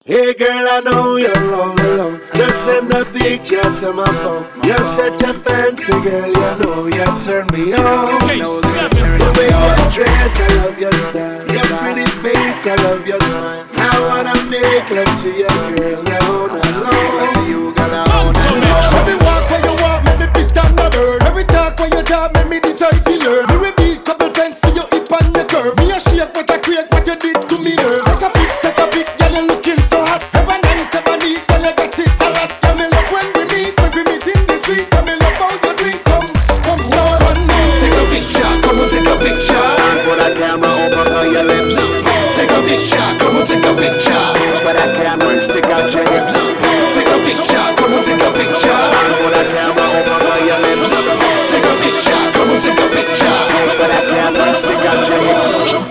Hey girl, I know you're all alone. Just send a picture to my phone. You're such a fancy girl, you know you turn me on. The way you dress, I love your style. Your pretty face, I love your smile. I wanna make love to you, girl, all alone. You gotta own it. Every walk when you walk, make me piss down my bird. Every talk when you talk, make me decide to learn. You repeat couple friends for your hip and your curve. Me a shake what I create, what you did to me, girl. Take a pic, girl, you looking so hot. Ever nice, ever neat, girl, you got it a lot. Come in love when we meet in the street. Come in love how you do it, come slow and move. Take a picture, come on, take a picture. Put that camera over on your lips. Take a picture, come on, take a picture. Put that camera and stick out your hips. Take a picture, come on, take a picture. Put that camera over on your lips. Take a picture, come on, take a picture. Put that camera and stick out your hips.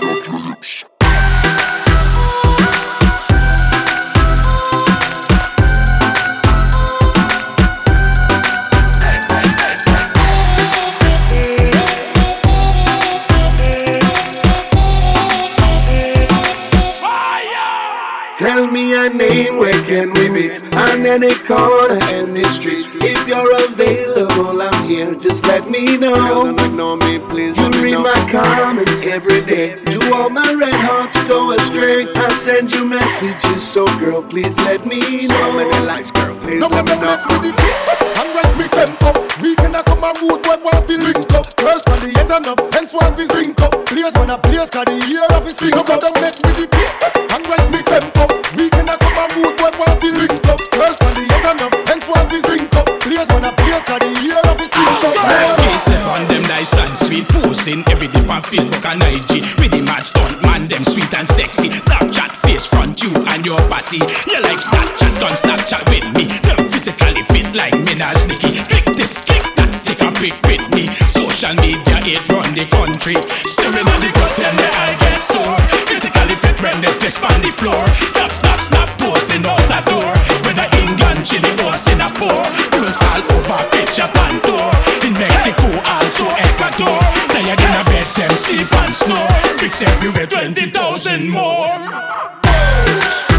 Tell me your name, where can we meet? On any corner, any street. If you're available, I'm here, just let me know. Girl, don't ignore me, please. You read my comments every day. Do all my red hearts go astray? I send you messages, so girl, please let me know. So many likes, girl, please No let me one know. mess with it. And rise me tempo. Weekend I come a road where one feel link up. First on the head enough fence one feel sync up. Players when a players cause the year of his stink up. No one mess with it. And rise me tempo. Weekend I come a road where one feel link up. First on the head enough fence one feel sync up. Players when a players cause the year of his stink up. K7 on them nice and sweet. Posing every dip on Facebook and IG. With the mad stunt man, them sweet and sexy. Snapchat face front you and your passy. You like Snapchat, don't Snapchat with me. Them physically fit like Minaj Nicky. Click this, click that, take a pic with me. Social media, it run the country. Staring at the cut and the eye get sore. Physically fit when they flesh on the floor. Snap, snap, snap, posing out the door. Whether England, Chile or Singapore. Girls all over, picture and tour. In Mexico, also Ecuador. Tired in a bed, them sleep and snore. Pics everywhere, 20,000 more.